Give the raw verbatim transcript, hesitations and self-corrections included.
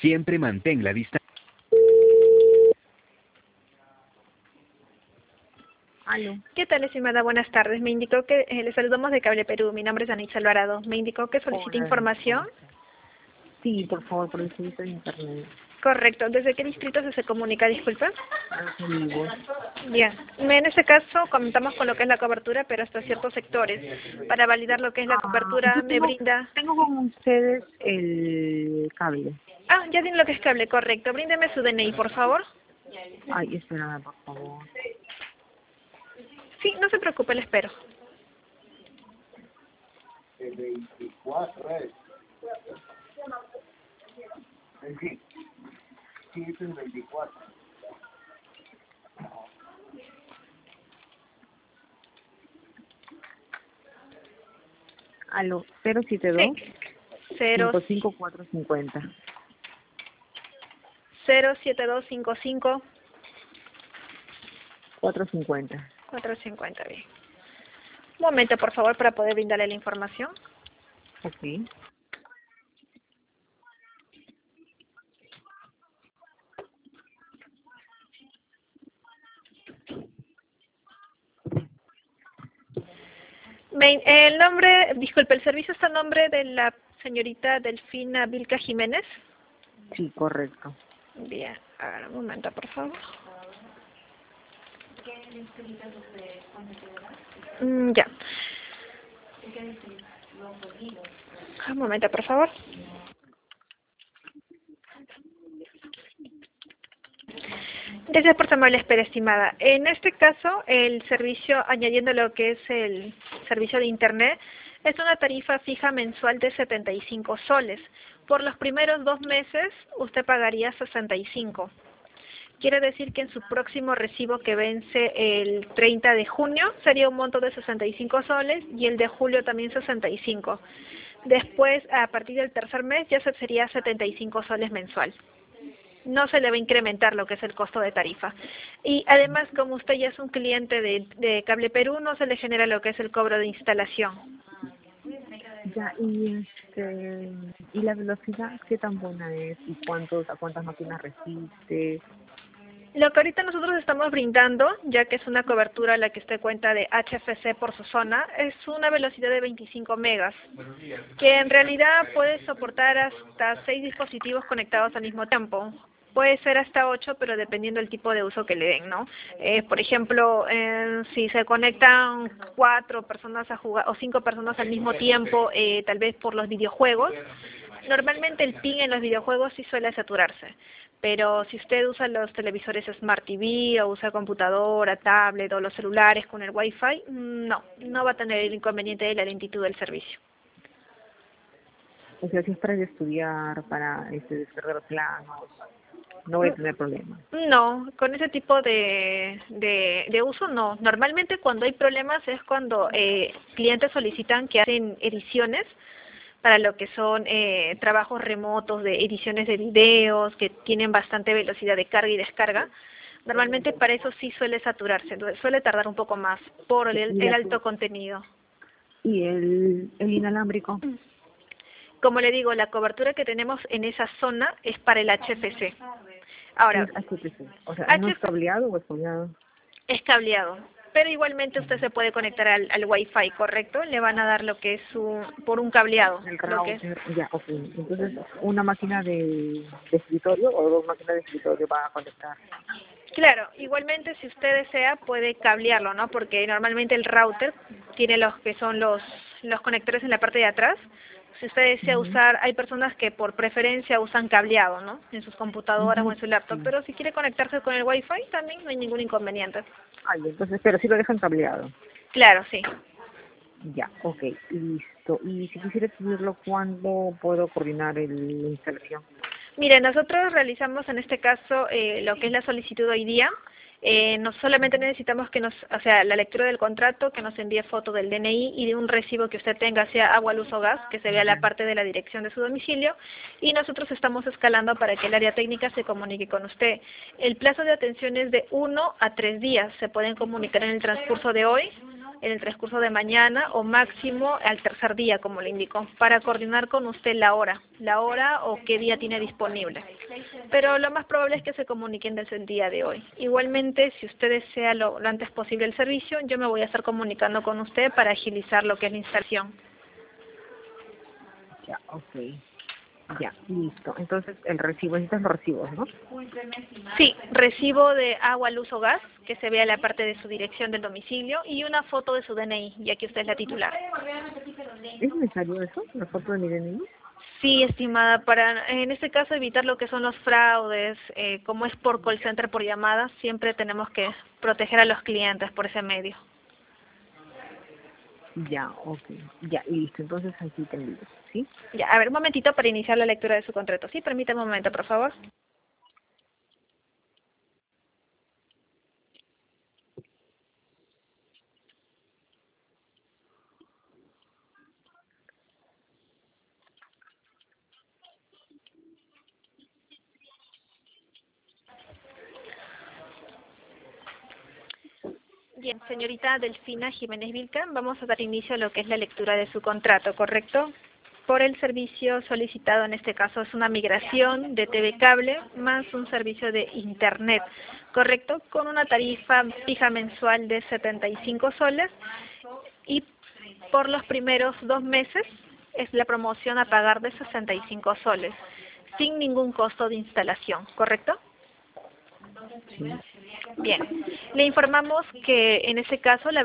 Siempre mantén la distancia. Aló. ¿Qué tal, estimada? Buenas tardes. Me indicó que eh, le saludamos de Cable Perú. Mi nombre es Anitza Alvarado. Me indicó que solicita Hola, información. sí, por favor, por el servicio de internet. Correcto. ¿Desde qué distrito se, se comunica? Disculpa. Ah, amigos. Bien. En este caso contamos con lo que es la cobertura, pero hasta ciertos sectores. Para validar lo que es la Ah, cobertura, yo me tengo, brinda... tengo con ustedes el cable. Ah, ya tiene lo que es cable. Correcto. Bríndeme su D N I, por favor. Ay, espérame, por favor. Sí, no se preocupe, le espero. El veinticuatro es. Sí, sí, es el veinticuatro. Aló, cero siete dos, Sí. Cero, cinco cinco cuatro cinco cero. cero siete dos cinco cinco cuatro cincuenta. cuatro cincuenta. Bien. Un momento, por favor, para poder brindarle la información. Ok. Me- el nombre, disculpe, el servicio está a nombre de la señorita Delfina Vilca Jiménez. Sí, correcto. Bien, a ver, un momento, por favor. Mm, ya. Un momento, por favor. Gracias por su amable espera, estimada. En este caso, el servicio, añadiendo lo que es el servicio de Internet, es una tarifa fija mensual de setenta y cinco soles. Por los primeros dos meses, usted pagaría sesenta y cinco. Quiere decir que en su próximo recibo que vence el treinta de junio sería un monto de sesenta y cinco soles y el de julio también sesenta y cinco. Después, a partir del tercer mes, ya se- sería setenta y cinco soles mensual. No se le va a incrementar lo que es el costo de tarifa. Y además, como usted ya es un cliente de, de Cable Perú, no se le genera lo que es el cobro de instalación. Ya, y este, y la velocidad, ¿qué tan buena es? ¿Y cuántos, a cuántas máquinas resiste? Lo que ahorita nosotros estamos brindando, ya que es una cobertura a la que usted cuenta de H F C por su zona, es una velocidad de veinticinco megas, que en realidad puede soportar hasta seis dispositivos conectados al mismo tiempo. Puede ser hasta ocho, pero dependiendo del tipo de uso que le den, ¿no? Eh, por ejemplo, eh, si se conectan cuatro personas a jugar o cinco personas al mismo tiempo, eh, tal vez por los videojuegos, normalmente el ping en los videojuegos sí suele saturarse. Pero si usted usa los televisores Smart T V o usa computadora, tablet o los celulares con el Wi-Fi, no, no va a tener el inconveniente de la lentitud del servicio. O sea, si es para estudiar, para este, descargar planos, no voy a tener problemas. No, con ese tipo de, de, de uso no. Normalmente cuando hay problemas es cuando eh, clientes solicitan que hacen ediciones para lo que son eh, trabajos remotos de ediciones de videos que tienen bastante velocidad de carga y descarga. Normalmente para eso sí suele saturarse, entonces suele tardar un poco más por el, Y, el la, alto contenido. y el, el inalámbrico, Como le digo, la cobertura que tenemos en esa zona es para el H F C. ¿qué Ahora, es H P C? O sea, ¿no es H F C cableado o es cableado? es cableado, pero igualmente usted se puede conectar al, al Wi-Fi, ¿correcto? Le van a dar lo que es un, por un cableado, El lo que es. router, ya, ok. Entonces, ¿una máquina de, de escritorio o dos máquinas de escritorio va a conectar? Claro, igualmente si usted desea puede cablearlo, ¿no? Porque normalmente el router tiene los que son los, los conectores en la parte de atrás. Si usted desea Ujú, usar, hay personas que por preferencia usan cableado, ¿no? En sus computadoras o ujú, en su laptop, sí. pero si quiere conectarse con el Wi-Fi también no hay ningún inconveniente. Ay, entonces, pero sí lo dejan cableado. Claro, sí. Ya, ok, listo. Y si quisiera adquirirlo, ¿cuándo puedo coordinar el, la instalación? Mire, nosotros realizamos en este caso eh, lo que es la solicitud hoy día. Eh, no solamente necesitamos que nos, o sea, la lectura del contrato, que nos envíe foto del D N I y de un recibo que usted tenga, sea agua, luz o gas, que se vea la parte de la dirección de su domicilio, y nosotros estamos escalando para que el área técnica se comunique con usted. El plazo de atención es de uno a tres días. Se pueden comunicar en el transcurso de hoy, en el transcurso de mañana o máximo al tercer día, como le indicó, para coordinar con usted la hora, la hora o qué día tiene disponible. Pero lo más probable es que se comuniquen desde el día de hoy. Igualmente, si usted desea lo, lo antes posible el servicio, yo me voy a estar comunicando con usted para agilizar lo que es la instalación. Ya, ok. Ya, listo. Entonces, el recibo, necesitas los recibos, ¿no? Sí, recibo de agua, luz o gas, que se vea la parte de su dirección del domicilio, y una foto de su D N I, ya que usted es la titular. ¿Es necesario eso? ¿La foto de mi D N I? Sí, estimada, para en este caso evitar lo que son los fraudes, eh, como es por call center, por llamadas, siempre tenemos que proteger a los clientes por ese medio. Ya, ok. Ya, listo. Entonces, aquí te envío, ¿sí? Ya, a ver, un momentito para iniciar la lectura de su contrato. Sí, permítame un momento, por favor. Bien, señorita Delfina Jiménez Vilca, vamos a dar inicio a lo que es la lectura de su contrato, ¿correcto? Por el servicio solicitado, en este caso es una migración de T V cable más un servicio de internet, ¿correcto? Con una tarifa fija mensual de setenta y cinco soles y por los primeros dos meses es la promoción a pagar de sesenta y cinco soles, sin ningún costo de instalación, ¿correcto? Sí. Bien, le informamos que en ese caso la